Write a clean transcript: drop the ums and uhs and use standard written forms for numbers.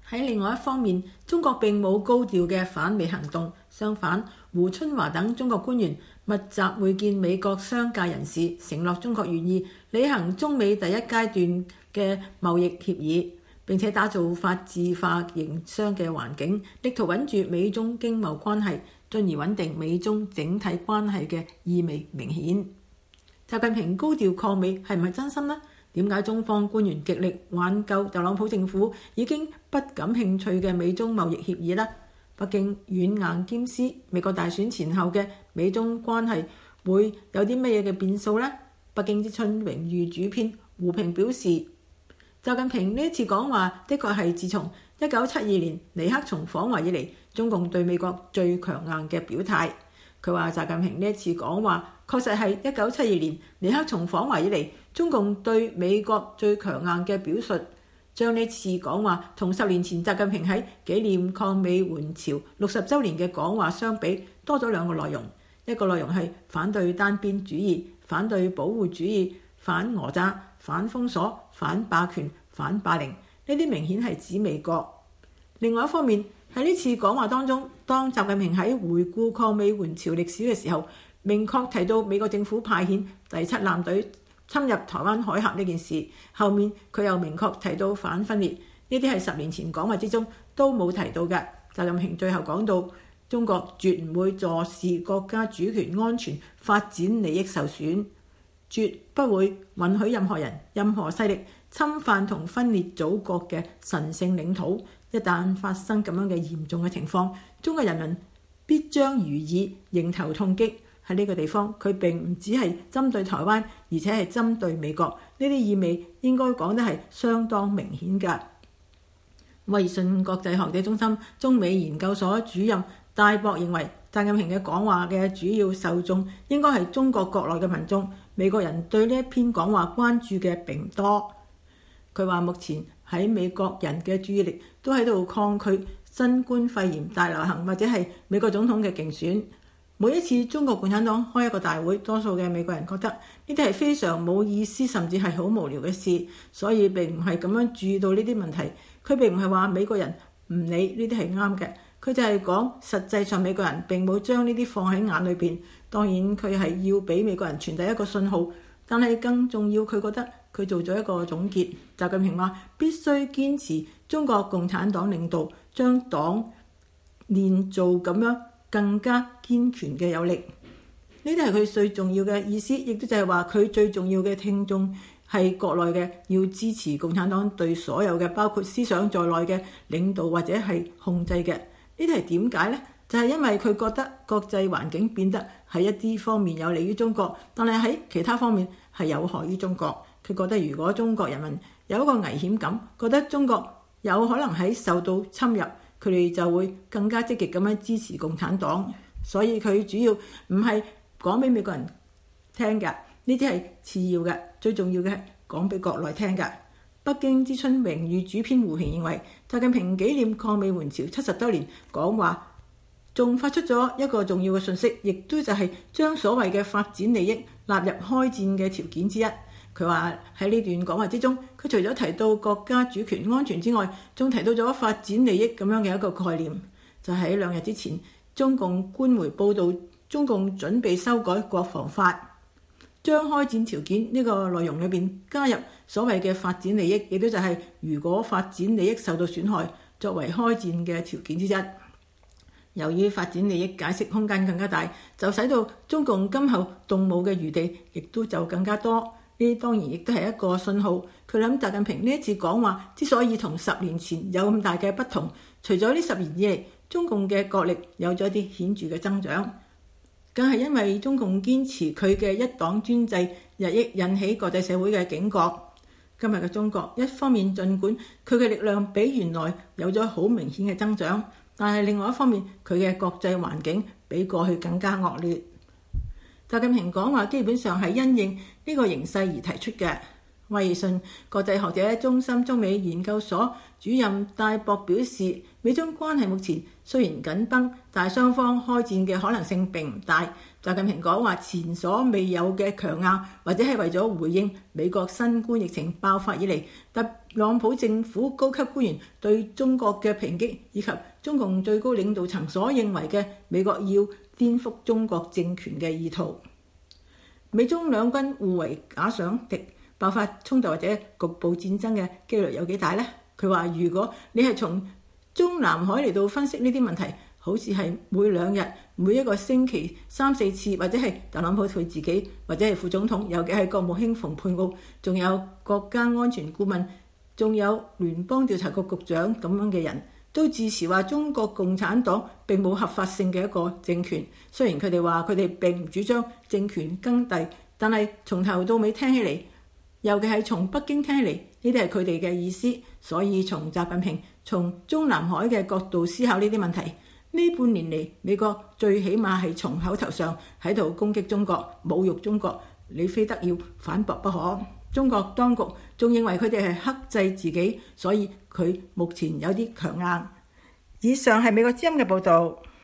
喺另外一方面，中國並冇高調嘅反美行動，相反，胡春華等中國官員密集會見美國商界人士，承諾中國願意履行中美第一階段嘅貿易協議，並且打造法治化營商嘅環境，力圖穩住美中經貿關係，進而穩定美中整體關係嘅意味明顯。習近平高調抗美係唔係真心呢？點解中方官員極力挽救特朗普政府已經不感興趣嘅美中貿易協議呢？北京軟硬兼施，美國大選前後嘅美中關係會有啲乜嘢嘅變數呢？北京之春榮譽主編胡平表示，習近平呢一次講話的確係自從1972年尼克松訪華以嚟，中共對美國最強硬嘅表態。佢話習近平呢一次講話確實係1972年尼克松訪華以嚟，中共對美國最強硬嘅表述。將呢次講話同10年前習近平喺紀念抗美援朝60週年嘅講話相比，多咗2個內容。一個內容係反對單邊主義、反對保護主義、反訛詐、反封鎖、反霸權、反霸凌，呢啲明顯係指美國。另外一方面，喺呢次講話當中，當習近平喺回顧抗美援朝歷史嘅時候，明確提到美國政府派遣第7艦隊侵入台灣海峽呢件事，後面佢又明確提到反分裂，呢啲係10年前講話之中都冇提到嘅。習近平最後講到，中國絕唔會坐視國家主權安全發展利益受損，絕不會允許任何人、任何勢力侵犯同分裂祖國嘅神聖領土。一旦發生咁樣嘅嚴重嘅情況，中國人民必將予以迎頭痛擊。喺呢個地方，佢並唔只係針對台灣，而且係針對美國。呢啲意味應該講得係相當明顯㗎。威爾遜國際學者中心中美研究所主任戴博認為，習近平嘅講話嘅主要受眾應該係中國國內嘅民眾，美國人對呢一篇講話關注嘅並唔多。佢話目前喺美國人嘅注意力都喺度抗拒新冠肺炎大流行或者係美國總統嘅競選。每一次中國共產黨開一個大會，多數嘅美國人覺得呢啲係非常冇意思，甚至係好無聊嘅事，所以並唔係咁樣注意到呢啲問題。佢並唔係話美國人唔理呢啲係啱嘅，佢就係講實際上美國人並冇將呢啲放喺眼裏邊。當然佢係要俾美國人傳遞一個信號，但係更重要，佢覺得佢做咗一個總結。習近平話必須堅持中國共產黨領導，將黨練造咁樣更加堅權嘅有力。呢啲係佢最重要嘅意思，亦都就係話佢最重要嘅聽眾係國內嘅，要支持共產黨對所有嘅包括思想在內嘅領導或者係控制嘅。呢啲係點解呢？就係因為佢覺得國際環境變得喺一啲方面有利於中國，但係喺其他方面係有害於中國。佢覺得如果中國人民有一個危險感，覺得中國有可能喺受到侵入，佢哋就會更加積極咁樣支持共產黨。所以佢主要唔係講俾美國人聽嘅，呢啲係次要嘅，最重要嘅係講俾國內聽嘅。北京之春榮譽主編胡平認為，習近平紀念抗美援朝70週年講話仲發出咗一個重要嘅訊息，亦都就係將所謂嘅發展利益納入開戰嘅條件之一。佢話喺呢段講話之中，佢除咗提到國家主權安全之外，仲提到咗發展利益咁樣嘅一個概念。就喺2日之前，中共官媒報道，中共準備修改國防法，將開戰條件呢個內容裏邊加入所謂嘅發展利益，亦都就係如果發展利益受到損害，作為開戰嘅條件之一。由於發展利益解釋空間更加大，就使到中共今後動武嘅餘地亦都就更加多。呢當然亦都係一個信號。佢諗習近平呢一次講話之所以同10年前有咁大嘅不同，除咗呢10年以嚟中共嘅國力有咗一啲顯著嘅增長，更係因為中共堅持佢嘅一黨專制，日益引起國際社會嘅警覺。今日嘅中國一方面儘管佢嘅力量比原來有咗好明顯嘅增長，但係另外一方面佢嘅國際環境比過去更加惡劣。習近平講話基本上係因應呢個形勢而提出嘅。 威爾遜國際學者中心中美研究所主任戴博表示，美中關係目前雖然緊繃，但係雙方開戰嘅可能性並唔大。習近平講話前所未有嘅強硬，或者係為咗回應美國新冠疫情爆發以嚟特朗普政府高級官員對中國嘅抨擊，以及中共最高領導層所認為嘅美國要顛覆中國政權嘅意圖。美中兩軍互為假想敵，爆發衝突或者局部戰爭嘅機率有幾大呢？佢話如果你係從中南海嚟到分析呢啲問題，好似係每兩日、每一個星期3-4次，或者係特朗普佢自己，或者係副總統，尤其係國務卿蓬佩奧，仲有國家安全顧問，仲有聯邦調查局局長咁樣嘅人，都支持話中國共產黨並冇合法性嘅一個政權。雖然佢哋話佢哋並唔主張政權更替，但係從頭到尾聽起嚟，尤其係從北京聽起嚟，呢啲係佢哋嘅意思。所以從習近平從中南海嘅角度思考呢啲問題，呢半年嚟美國最起碼係從口頭上喺度攻擊中國、侮辱中國，你非得要反駁不可。中國當局仲認為佢哋係克制自己，所以佢目前有啲強硬。以上係美國之音嘅報導。